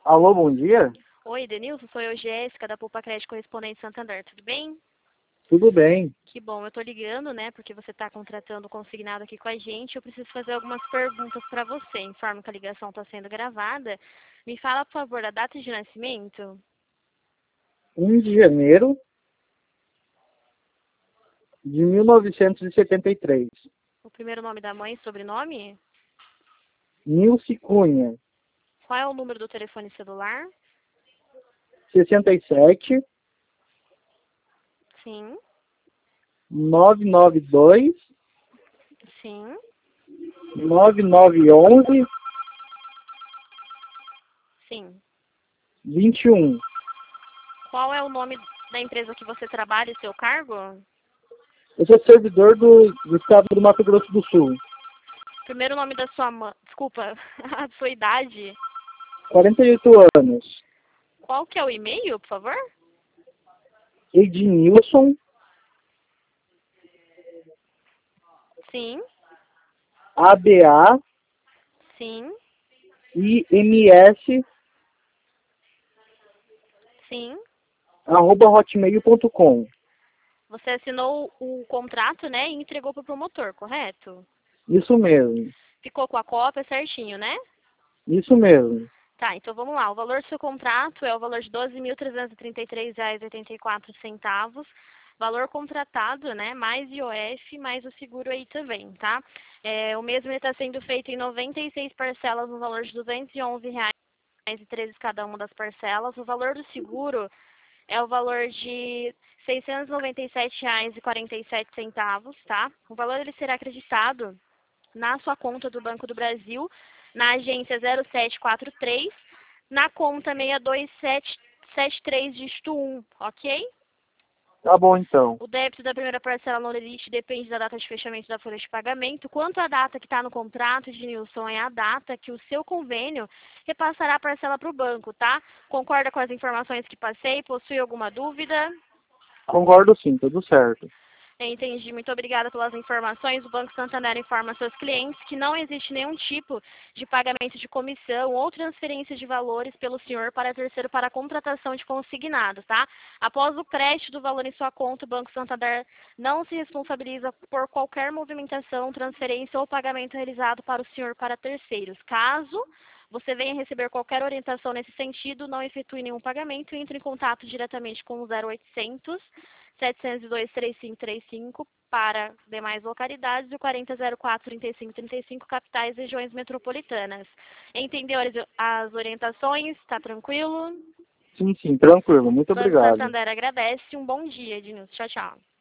Alô, bom dia? Oi, Denilson, sou eu, Jéssica, da Poupa Crédito Correspondente Santander, tudo bem? Tudo bem? Que bom, eu tô ligando, né, porque você está contratando consignado aqui com a gente, eu preciso fazer algumas perguntas para você, informo que a ligação está sendo gravada. Me fala, por favor, a data de nascimento, 1 de janeiro de 1973. o primeiro nome da mãe e sobrenome, Nilce Cunha, qual é o número do telefone celular? 67 Sim, 992 sim, 9911 sim. 21. Qual é o nome da empresa que você trabalha e seu cargo? Eu sou servidor do estado do Mato Grosso do Sul. Primeiro nome da sua mãe, desculpa, a sua idade. 48 anos. Qual que é o e-mail, por favor? Ednilson, Sim, ABA, sim, IMS, sim. @hotmail.com. Você assinou o contrato, né, e entregou para o promotor, correto? Isso mesmo. Ficou com a cópia certinho, né? Isso mesmo. Tá, então vamos lá. O valor do seu contrato é o valor de R$ 12.333,84. Valor contratado, né? Mais IOF, mais o seguro aí também, tá? O mesmo está sendo feito em 96 parcelas no valor de R$ 211,13 cada uma das parcelas. O valor do seguro é o valor de R$ 697,47, tá? O valor ele será acreditado na sua conta do Banco do Brasil, na agência 0743, na conta 62773, dígito 1, ok? Tá bom, então. O débito da primeira parcela no limite depende da data de fechamento da folha de pagamento. Quanto à data que está no contrato, Ednilson, é a data que o seu convênio repassará a parcela para o banco, tá? Concorda com as informações que passei? Possui alguma dúvida? Concordo sim, tudo certo. Entendi. Muito obrigada pelas informações. O Banco Santander informa seus clientes que não existe nenhum tipo de pagamento de comissão ou transferência de valores pelo senhor para terceiro para a contratação de consignado, tá? Após o crédito do valor em sua conta, o Banco Santander não se responsabiliza por qualquer movimentação, transferência ou pagamento realizado para o senhor para terceiros. Caso você venha receber qualquer orientação nesse sentido, não efetue nenhum pagamento e entre em contato diretamente com o 0800 702 3535 para demais localidades e o 4004 3535 capitais e regiões metropolitanas. Entendeu as orientações? Está tranquilo? Sim, sim, tranquilo. Muito Banco obrigado. Santander agradece. Um bom dia, Ednilson. Tchau, tchau.